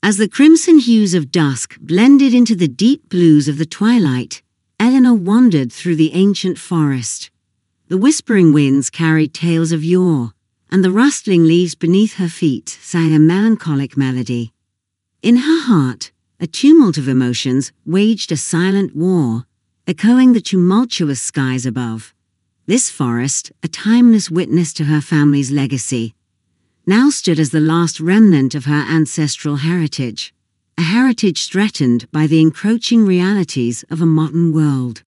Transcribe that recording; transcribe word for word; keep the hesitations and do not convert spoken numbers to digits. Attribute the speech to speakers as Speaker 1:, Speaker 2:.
Speaker 1: As the crimson hues of dusk blended into the deep blues of the twilight, Eleanor wandered through the ancient forest. The whispering winds carried tales of yore, and the rustling leaves beneath her feet sang a melancholic melody. In her heart, a tumult of emotions waged a silent war, echoing the tumultuous skies above. This forest, a timeless witness to her family's legacy, now stood as the last remnant of her ancestral heritage, a heritage threatened by the encroaching realities of a modern world.